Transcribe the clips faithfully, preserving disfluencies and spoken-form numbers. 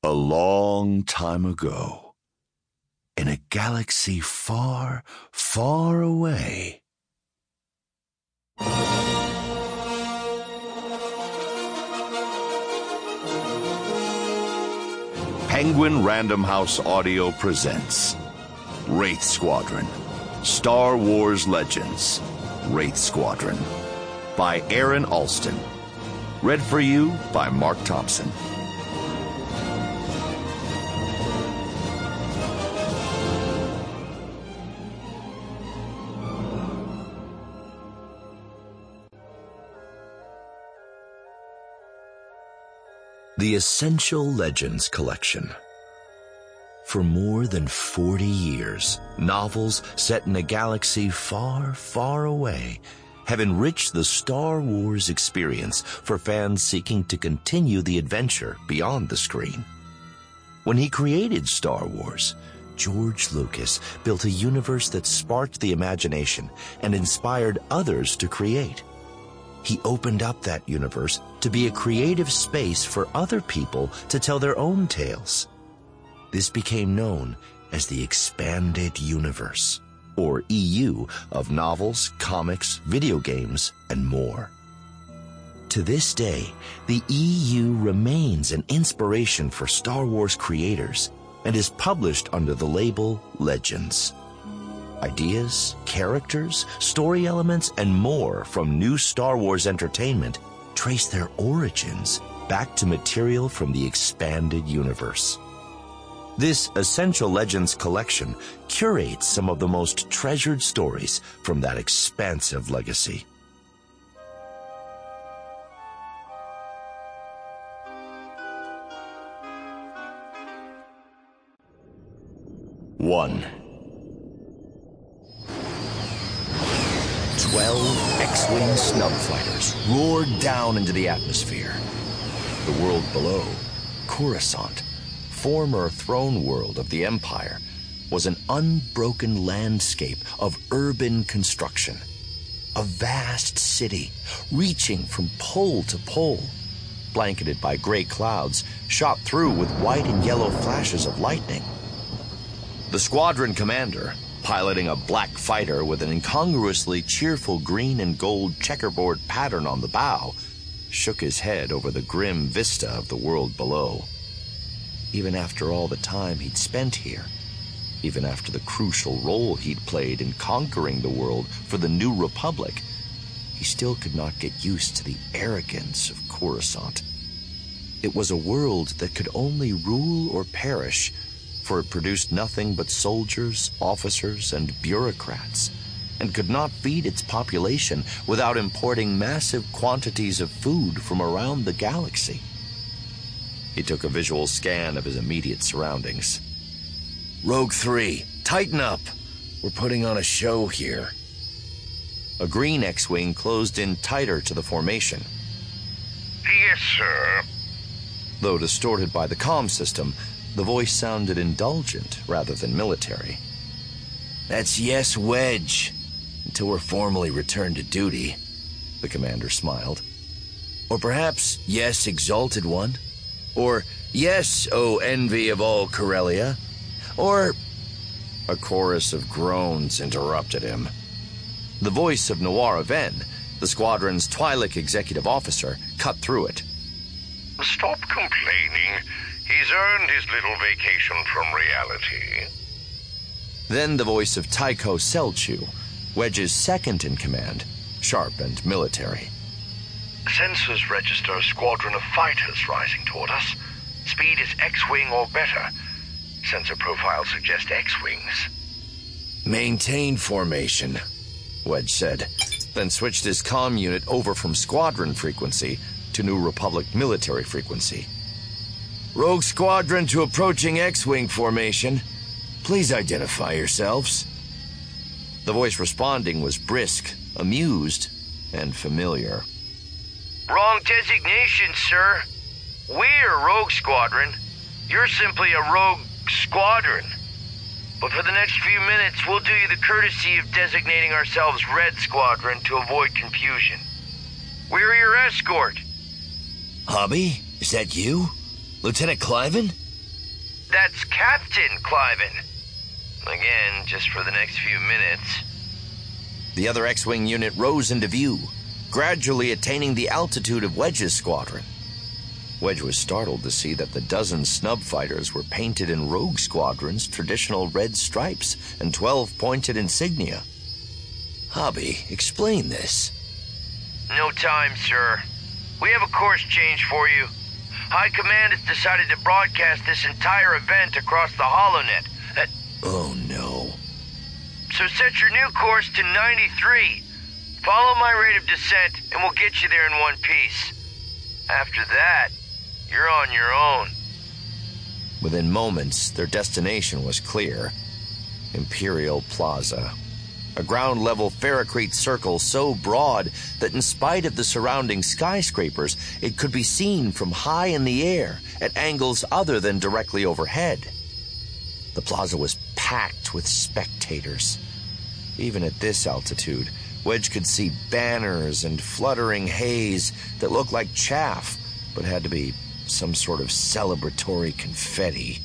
A long time ago, in a galaxy far, far away. Penguin Random House Audio presents Wraith Squadron, Star Wars Legends, Wraith Squadron, by Aaron Alston. Read for you by Mark Thompson. The Essential Legends Collection. For more than forty years, novels set in a galaxy far, far away have enriched the Star Wars experience for fans seeking to continue the adventure beyond the screen. When he created Star Wars, George Lucas built a universe that sparked the imagination and inspired others to create. He opened up that universe to be a creative space for other people to tell their own tales. This became known as the Expanded Universe, or E U, of novels, comics, video games, and more. To this day, the E U remains an inspiration for Star Wars creators and is published under the label Legends. Ideas, characters, story elements, and more from new Star Wars entertainment trace their origins back to material from the Expanded Universe. This Essential Legends collection curates some of the most treasured stories from that expansive legacy. One. Twelve X-Wing snub fighters roared down into the atmosphere. The world below, Coruscant, former throne world of the Empire, was an unbroken landscape of urban construction. A vast city reaching from pole to pole, blanketed by gray clouds shot through with white and yellow flashes of lightning. The squadron commander, piloting a black fighter with an incongruously cheerful green and gold checkerboard pattern on the bow, shook his head over the grim vista of the world below. Even after all the time he'd spent here, even after the crucial role he'd played in conquering the world for the New Republic, he still could not get used to the arrogance of Coruscant. It was a world that could only rule or perish, for it produced nothing but soldiers, officers, and bureaucrats, and could not feed its population without importing massive quantities of food from around the galaxy. He took a visual scan of his immediate surroundings. Rogue Three, tighten up! We're putting on a show here. A green X-Wing closed in tighter to the formation. Yes, sir. Though distorted by the comm system, the voice sounded indulgent rather than military. That's yes, Wedge, until we're formally returned to duty, the commander smiled. Or perhaps yes, Exalted One. Or yes, O envy of all Corellia. Or... A chorus of groans interrupted him. The voice of Noir Aven, the squadron's Twi'lek executive officer, cut through it. Stop complaining. He's earned his little vacation from reality. Then the voice of Tycho Selchu, Wedge's second in command, sharp and military. Sensors register a squadron of fighters rising toward us. Speed is X-Wing or better. Sensor profiles suggest X-Wings. Maintain formation, Wedge said, then switched his comm unit over from squadron frequency to New Republic military frequency. Rogue Squadron to approaching X-Wing formation. Please identify yourselves. The voice responding was brisk, amused, and familiar. Wrong designation, sir. We're Rogue Squadron. You're simply a Rogue Squadron. But for the next few minutes, we'll do you the courtesy of designating ourselves Red Squadron to avoid confusion. We're your escort. Hobby, is that you? Lieutenant Cliven? That's Captain Cliven. Again, just for the next few minutes. The other X-Wing unit rose into view, gradually attaining the altitude of Wedge's squadron. Wedge was startled to see that the dozen snub fighters were painted in Rogue Squadron's traditional red stripes and twelve-pointed insignia. Hobby, explain this. No time, sir. We have a course change for you. High Command has decided to broadcast this entire event across the HoloNet. Uh, oh, no. So set your new course to ninety-three. Follow my rate of descent, and we'll get you there in one piece. After that, you're on your own. Within moments, their destination was clear. Imperial Plaza. A ground-level ferrocrete circle so broad that in spite of the surrounding skyscrapers, it could be seen from high in the air at angles other than directly overhead. The plaza was packed with spectators. Even at this altitude, Wedge could see banners and fluttering haze that looked like chaff, but had to be some sort of celebratory confetti.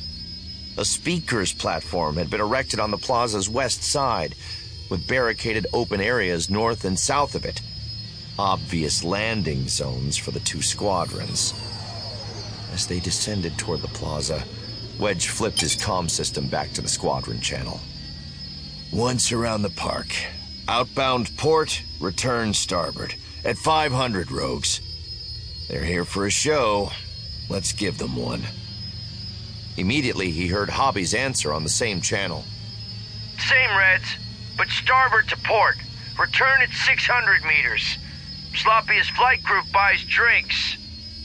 A speaker's platform had been erected on the plaza's west side, with barricaded open areas north and south of it. Obvious landing zones for the two squadrons. As they descended toward the plaza, Wedge flipped his comm system back to the squadron channel. Once around the park. Outbound port, return starboard. At five hundred, Rogues. They're here for a show. Let's give them one. Immediately, he heard Hobby's answer on the same channel. Same, Reds, but starboard to port. Return at six hundred meters. Sloppy's flight group buys drinks.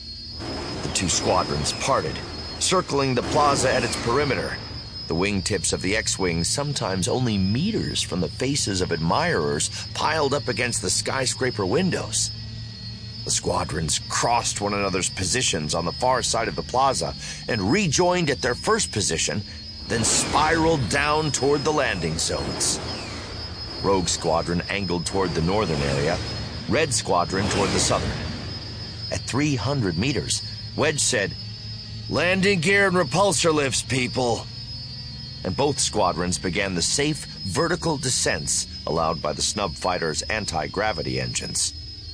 The two squadrons parted, circling the plaza at its perimeter. The wingtips of the X-Wings sometimes only meters from the faces of admirers piled up against the skyscraper windows. The squadrons crossed one another's positions on the far side of the plaza and rejoined at their first position, then spiraled down toward the landing zones. Rogue Squadron angled toward the northern area, Red Squadron toward the southern. At three hundred meters, Wedge said, "Landing gear and repulsor lifts, people." And both squadrons began the safe vertical descents allowed by the snub fighters' anti-gravity engines.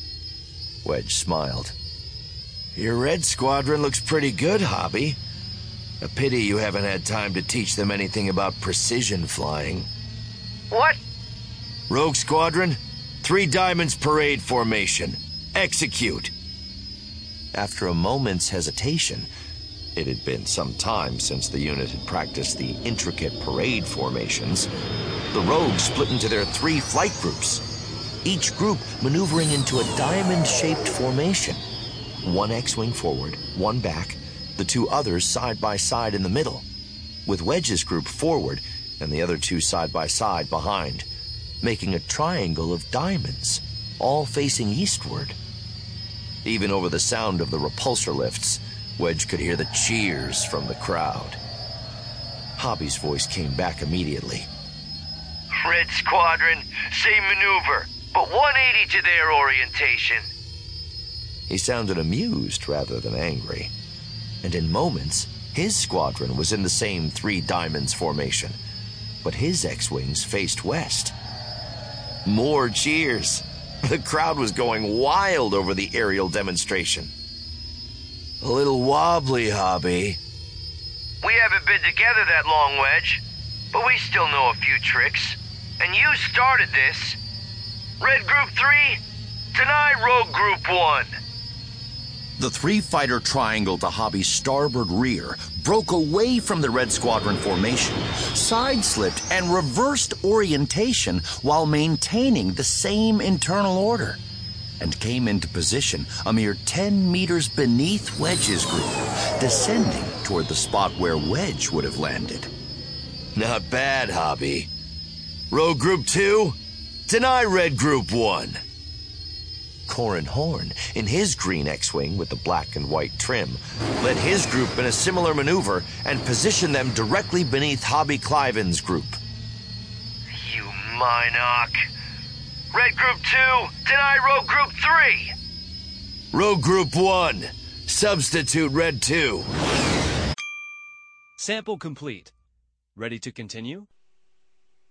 Wedge smiled. "Your Red Squadron looks pretty good, Hobby. A pity you haven't had time to teach them anything about precision flying." What? Rogue Squadron, Three Diamonds parade formation. Execute. After a moment's hesitation, it had been some time since the unit had practiced the intricate parade formations, the Rogues split into their three flight groups, each group maneuvering into a diamond-shaped formation. One X-Wing forward, one back, the two others side by side in the middle, with Wedge's group forward and the other two side by side behind, making a triangle of diamonds, all facing eastward. Even over the sound of the repulsor lifts, Wedge could hear the cheers from the crowd. Hobby's voice came back immediately. Red Squadron, same maneuver, but one eighty to their orientation. He sounded amused rather than angry. And in moments, his squadron was in the same Three Diamonds formation, but his X-Wings faced west. More cheers. The crowd was going wild over the aerial demonstration. A little wobbly, Hobby. We haven't been together that long, Wedge, but we still know a few tricks. And you started this. Red Group three, deny Rogue Group one. The three-fighter triangle to Hobby's starboard rear broke away from the Red Squadron formation, side-slipped, and reversed orientation while maintaining the same internal order, and came into position a mere ten meters beneath Wedge's group, descending toward the spot where Wedge would have landed. Not bad, Hobby. Rogue Group two, deny Red Group one. Corran Horn, in his green X-Wing with the black and white trim, led his group in a similar maneuver and positioned them directly beneath Hobby Cliven's group. You Minoc. Red Group two, deny Rogue Group three. Rogue Group one, substitute Red two. Sample complete. Ready to continue?